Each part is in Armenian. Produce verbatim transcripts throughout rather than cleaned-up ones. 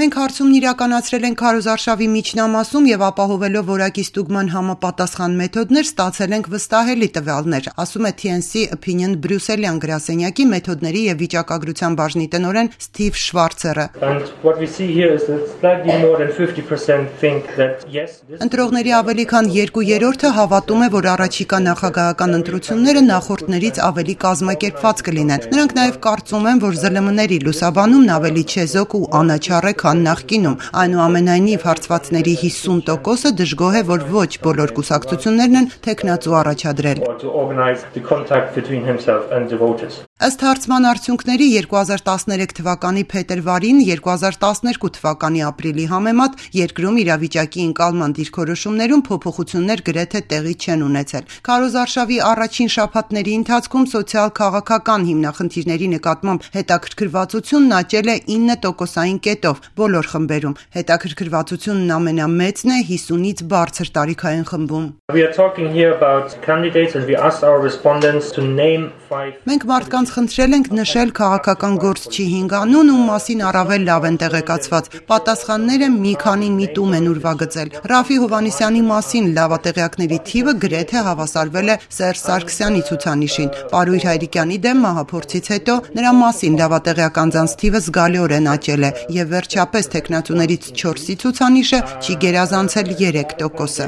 Մենք հարցումն իրականացրել ենք քարոզարշավի միջնամասում եւ ապահովելով որակի ստուգման համապատասխան մեթոդներ ստացել ենք վստահելի տվյալներ, ասում է T N C Opinion բրյուսելյան գրասենյակի մեթոդների եւ վիճակագրության բաժնի տնօրեն Steve Schwarzerը։ Ընտրողների ավելի քան երկու երրորդը հավատում է, որ առաջիկա նախագահական ընտրությունները նախորդներից ավելի կազմակերպված կլինեն։ Նրանք նաեւ կարծում են, որ Զ L M-ների լուսաբանումն ավելի չեզոք ու անաչառ է, քան նախկինում։ Այնուամենայնիվ հարցվածների հիսուն տոկոսը դժգոհ է, որ ոչ բոլոր կուսակցություններն են թեկնածու առաջադրել։ Ըստ հարցման արդյունքների երկու հազար տասներեք թվականի փետրվարին երկու հազար տասներկու թվականի ապրիլի համեմատ երկրում իրավիճակի ընկալման դիրքորոշումներում փոփոխություններ գրեթե տեղի չեն ունեցել։ Քարոզարշավի առաջին շաբաթների ընթացքում սոցիալ-քաղաքական հիմնախնդիրների նկատմամբ հետաքրքրվածությունն աճել է ինը տոկոսային կետով բոլոր խմբերում։ Հետաքրքրվածությունն ամենամեծն է հիսունից բարձր տարիքային խմբում։ Մենք մարդկանց խնդրել ենք նշել քաղաքական գործչի հինգ անուն, ում մասին առավել լավ են տեղեկացված։ Պատասխանները մի քանի միտում են ուրվագծել։ Ռաֆի Հովհաննիսյանի մասին լավատեղյակների թիվը գրեթե հավասարվել է Սերժ Սարգսյանի ցուցանիշին։ Պարույր Հայրիկյանի դեմ մահափորձից հետո նրա մասին լավատեղյակ անձանց թիվը զգալիորեն աճել է եւ վերջապես թեկնածուներից չորսի ցուցանիշը չի գերազանցել երեք տոկոսը։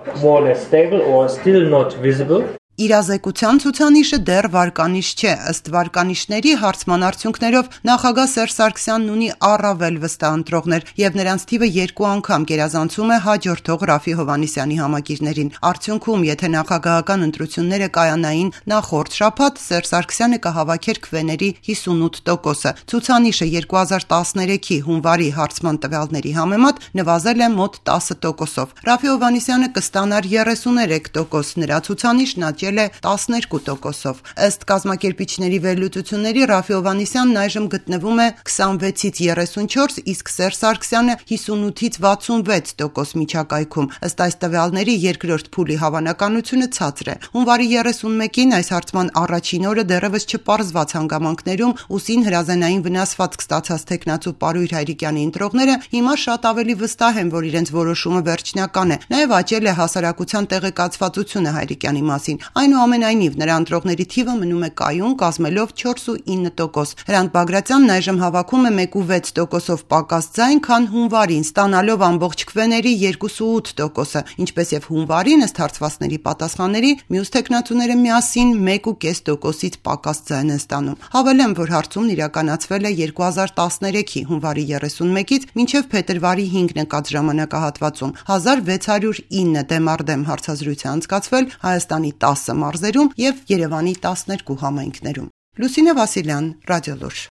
Իրազեկության ցուցանիշը դեռ վարկանիշ չէ, ըստ վարկանիշների հարցման արդյունքներով նախագահ Սերժ Սարգսյանն ունի առավել վստահ ընտրողներ եւ նրանց թիվը երկու անգամ գերազանցում է հաջորդող Ռաֆի Հովհաննիսյանի համակիրներին։ Արդյունքում, եթե նախագահական ընտրությունները կայանային նախորդ շաբաթ, Սերժ Սարգսյանը կհավաքեր քվեների հիսունութ տոկոսը։ Ցուցանիշը երկու հազար տասներեքի հունվարի հարցման տվյալների համեմատ նվազել է մոտ տասը տոկոսով։ Ռաֆի Հովհաննիսյանը կստանար երեսուներեք տոկոս, նրա ցուցանիշն աճել է տասներկու տոկոսով։ Ըստ կազմակերպիչների վերլուծությունների Ռաֆի Հովհաննիսյանն այժմ գտնվում է քսանվեցից երեսունչորս, իսկ Սերժ Սարգսյանը հիսունութից վաթսունվեց տոկոս միջակայքում։ Ըստ այս տվյալների երկրորդ փուլի հավանականությունը ցածր է։ Հունվարի երեսունմեկին այս հարցման առաջին օրը դեռևս չպարզված հանգամանքներում ուսին հրազենային վնասվածք ստացած թեկնածու Պարույր Հայրիկյանի ընտրողները հիմա շատ ավելի վստահ են, որ իրենց որոշումը վերջնական է։ Նաև աճել է հասարակության տեղեկացվածությունը Հայրիկյանի մասին։ Այնուամենայնիվ նրա ընտրողների թիվը մնում է կայուն, կազմելով չորսուինը տոկոս։ Հրանտ Բագրատյանն այժմ հավաքում է մեկուվեց տոկոսով պակաս ձայն, քան հունվարին, ստանալով ամբողջ քվեների երկուսուութ տոկոսը, ինչպես եւ հունվարին ըստ հարցվածների պատասխանների մյուս թեկնածուները միասին մեկուկես տոկոսից պակաս ձայն են ստանում։ Հավելեմ, որ հարցումն իրականացվել է երկու հազար տասներեքի հունվարի երեսունմեկից մինչև փետրվարի հինգ նկատ ժամանակահատվածում։ հազար վեց հարյուր ինը դեմ առ դեմ հարցազրույց է անցկացվել Հայաստանի տասը մարզերում եւ Երևանի տասներկու համայնքներում։ Լուսինե Վասիլյան, Ռադիոլուր։